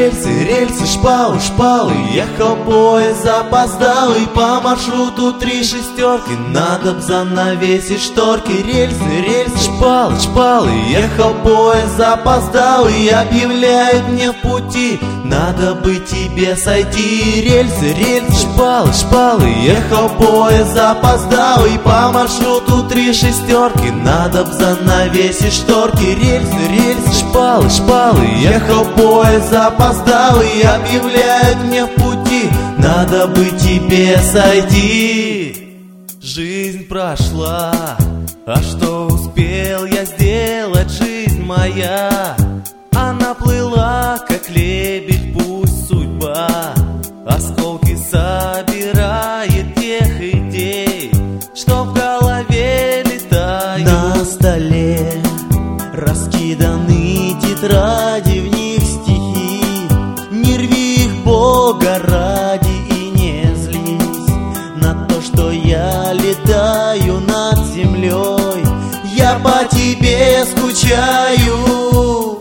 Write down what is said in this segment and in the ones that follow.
рельсы, шпалы, шпалы. Ехал поезд запоздалый по маршруту 3 шестерки. Надо б занавесить шторки. Рельсы, шпалы, шпалы. Ехал поезд запоздалый, объявляют мне в пути, надо бы тебе сойти. Рельсы, шпалы, шпалы. Ехал поезд запоздалый по маршруту 3 шестерки. Надо б занавесить шторки. Рельсы, шпалы, шпалы. Ехал поезд запоздалый, объявляют мне в пути, надо бы тебе сойти. Жизнь прошла, а что успел я сделать? Жизнь моя, она плыла, как лебедь, пусть судьба осколки собирает тех идей, что в голове летают. На столе раскиданы тетради, в них стихи. Не рви их, Бога ради, и не злись на то, что я летаю над землей. Я по тебе скучаю.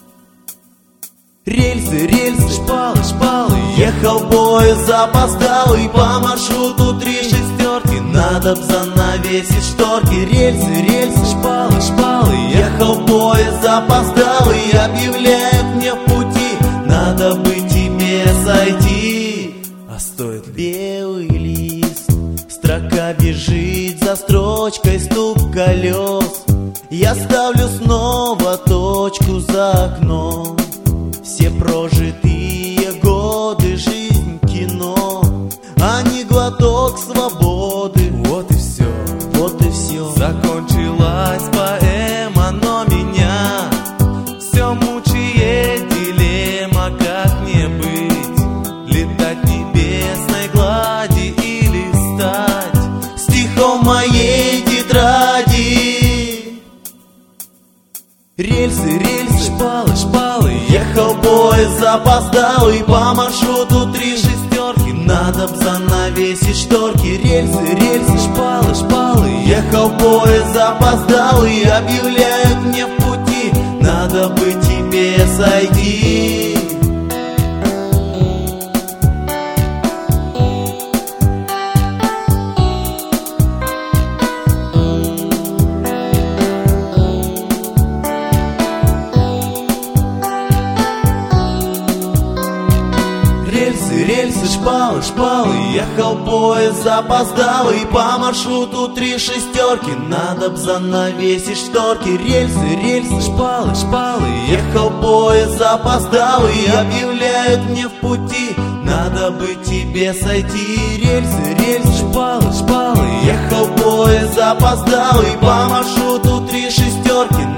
Рельсы, шпалы, шпалы. Ехал поезд запоздалый по маршруту 3 шестерки. Надо б занавесить шторки. Рельсы, шпалы, шпалы. Ехал поезд запоздалый, объявляют мне в пути, надо бы тебе сойти. А стоит белый лист, строка бежит за строчкой, стук колес. Я ставлю снова точку за окном. Все прожитые годы, жизнь кино, а не глоток свободы. Вот и все, вот и все. Закончилась поэма, но меня все мучает дилемма, как мне быть. Летать небесной глади или стать стихом моей тетради. Рельсы, шпалы, шпалы. Ехал поезд запоздалый по маршруту 3 шестерки. Надо б занавесить шторки. Рельсы, шпалы, шпалы. Ехал поезд запоздалый, объявляют мне в пути, надо бы тебе сойти. Рельсы, шпалы, шпалы. Ехал поезд запоздалый по маршруту 3 шестерки. Надо б занавесить шторки. Рельсы, шпалы, шпалы. Ехал поезд запоздалый, объявляют мне в пути, надо бы тебе сойти. Рельсы, шпалы, шпалы. Ехал поезд запоздалый по маршруту 3 шестерки.